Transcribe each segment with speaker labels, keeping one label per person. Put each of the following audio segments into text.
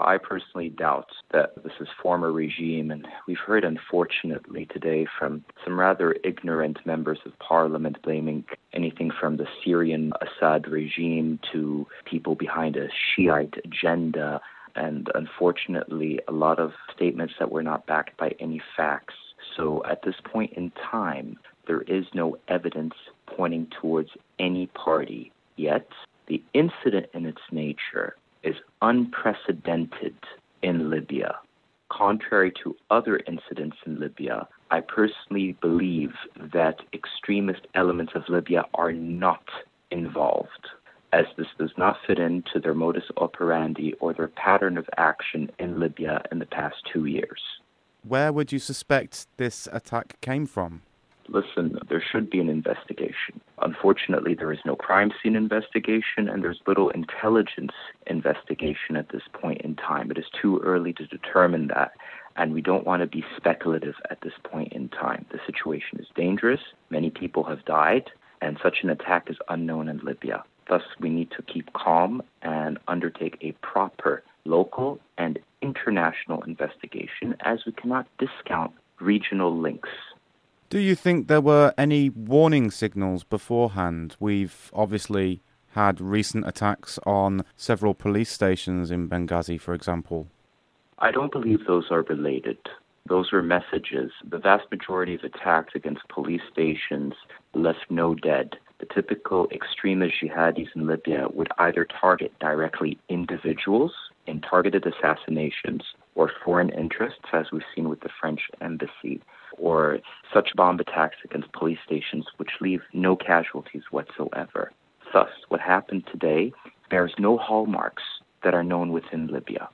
Speaker 1: I personally doubt that this is former regime, and we've heard unfortunately today from some rather ignorant members of parliament blaming anything from the Syrian Assad regime to people behind a Shiite agenda, and unfortunately a lot of statements that were not backed by any facts. So at this point in time, there is no evidence pointing towards any party. Yet, the incident in its nature is unprecedented in Libya. Contrary to other incidents in Libya, I personally believe that extremist elements of Libya are not involved, as this does not fit into their modus operandi or their pattern of action in Libya in the past 2 years.
Speaker 2: Where would you suspect this attack came from?
Speaker 1: Listen, there should be an investigation. Unfortunately, there is no crime scene investigation and there's little intelligence investigation at this point in time. It is too early to determine that, and we don't want to be speculative at this point in time. The situation is dangerous, many people have died, and such an attack is unknown in Libya. Thus, we need to keep calm and undertake a proper local and international investigation, as we cannot discount regional links.
Speaker 2: Do you think there were any warning signals beforehand? We've obviously had recent attacks on several police stations in Benghazi, for example.
Speaker 1: I don't believe those are related. Those were messages. The vast majority of attacks against police stations left no dead. The typical extremist jihadis in Libya would either target directly individuals in targeted assassinations or foreign interests, as we've seen with the French embassy, or such bomb attacks against police stations which leave no casualties whatsoever. Thus, what happened today bears no hallmarks that are known within Libya.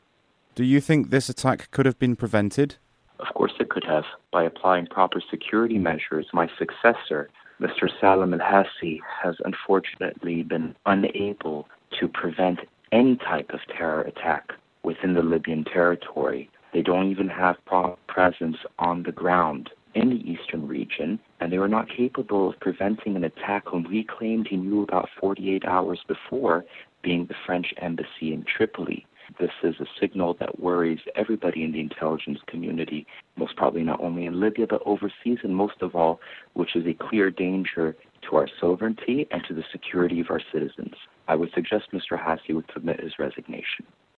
Speaker 2: Do you think this attack could have been prevented?
Speaker 1: Of course it could have. By applying proper security measures, my successor, Mr. Salam al-Hassi, has unfortunately been unable to prevent any type of terror attack within the Libyan territory. They don't even have proper presence on the ground in the eastern region, and they were not capable of preventing an attack whom he claimed he knew about 48 hours before, being the French embassy in Tripoli. This is a signal that worries everybody in the intelligence community, most probably not only in Libya but overseas, and most of all, which is a clear danger to our sovereignty and to the security of our citizens. I would suggest Mr. Hassi would submit his resignation.